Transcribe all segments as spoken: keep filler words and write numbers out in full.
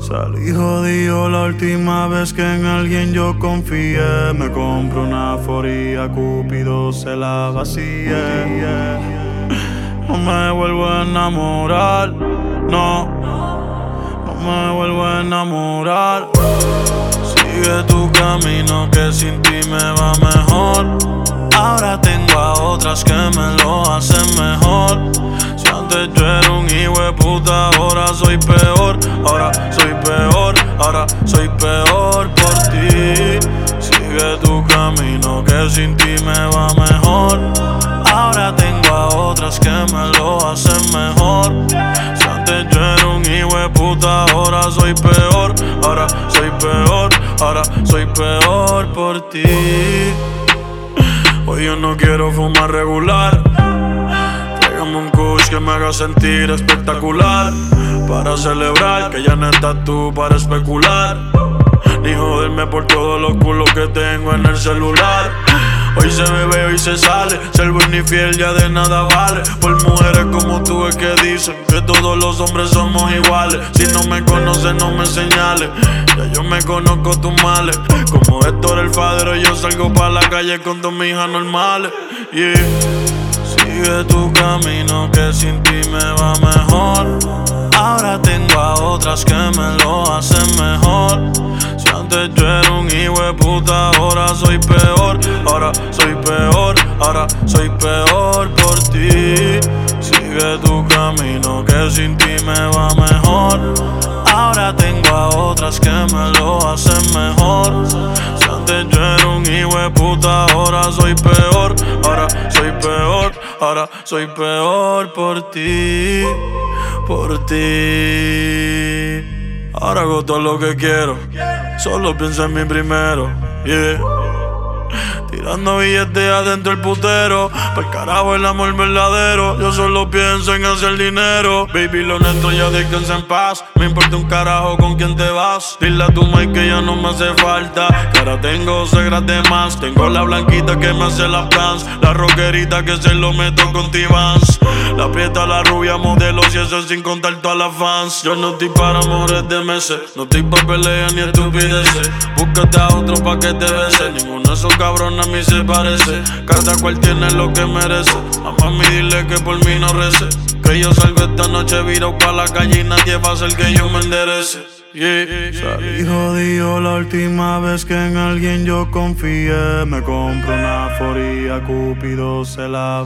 Salí jodido la última vez que en alguien yo confié. Me compro una foría, Cupido se la vacía. No me vuelvo a enamorar, no, no me vuelvo a enamorar. Sigue tu camino que sin ti me va mejor. Ahora tengo a otras que me lo hacen mejor. Si antes yo era un hijo de puta, ahora soy peor. Ahora soy peor, ahora soy peor por ti. Sigue tu camino que sin ti me va mejor. Ahora tengo a otras que me lo hacen mejor. Si antes yo era un hijo de puta, ahora soy peor. Ahora soy peor, ahora soy peor por ti. Hoy yo no quiero fumar regular. Tráigame un kush que me haga sentir espectacular, para celebrar que ya no estás tú para especular, ni joderme por todos los culos que tengo en el celular. Hoy se bebe, hoy se sale, ser bueno y fiel ya de nada vale. Por mujeres como tú es que dicen que todos los hombres somos iguales. Si no me conoces no me señales, ya yo me conozco tus males. Como Héctor el Fadero yo salgo pa' la calle con dos hijas normales. Yeah. Sigue tu camino que sin ti me va mejor. Ahora tengo a otras que me lo hacen mejor. Si antes yo era un hijo de puta, ahora soy peor. Ahora soy peor, ahora soy peor por ti. Sigue tu camino que sin ti me va mejor. Ahora tengo a otras que me lo hacen mejor. Si antes yo era un hijo de puta, ahora soy peor. Ahora soy peor, ahora soy peor por ti. Por ti. Ahora hago todo lo que quiero, solo pienso en mí primero, yeah. Tirando billetes adentro el putero, pa'l carajo el amor verdadero. Yo solo pienso en hacer dinero. Baby, lo nuestro ya descansa en paz. Me importa un carajo con quién te vas. Dile a tu Mike que ya no me hace falta, que ahora tengo segras de más. Tengo la blanquita que me hace las plans, la rockerita que se lo meto con T-Vans, la prieta, la rubia, modelos y eso sin contar todas las fans. Yo no estoy para amores de meses, no estoy pa' peleas ni estupideces. Búscate a otro pa' que te bese, ninguno de esos cabrones a mí se parece. Cada cual tiene lo que merece. A mami dile que por mí no rece, que yo salgo esta noche virado pa' la calle y nadie va a hacer que yo me enderece. Yeah. Salí jodido la última vez que en alguien yo confié. Me compro una foría, Cupido se la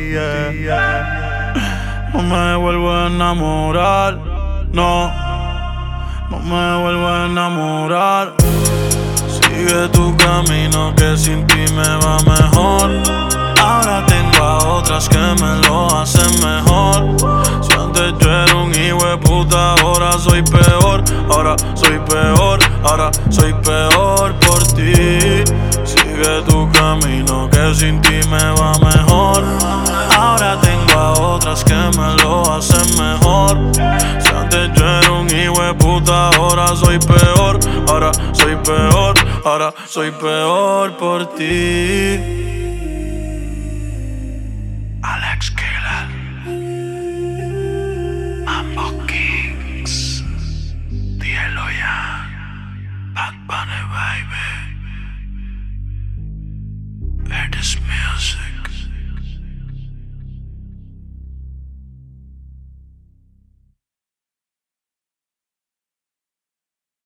vacía. No me vuelvo a enamorar, no, no me vuelvo a enamorar. Sigue tu camino que sin ti me va mejor. Ahora tengo a otras que me lo hacen mejor. Si antes yo era un hijo de puta, ahora soy peor. Ahora soy peor, ahora soy peor por ti. Sigue tu camino que sin ti me va mejor. Ahora tengo a otras que me lo hacen mejor. Si antes yo era un hijo de puta, ahora soy peor. Ahora soy peor, ahora soy peor por ti.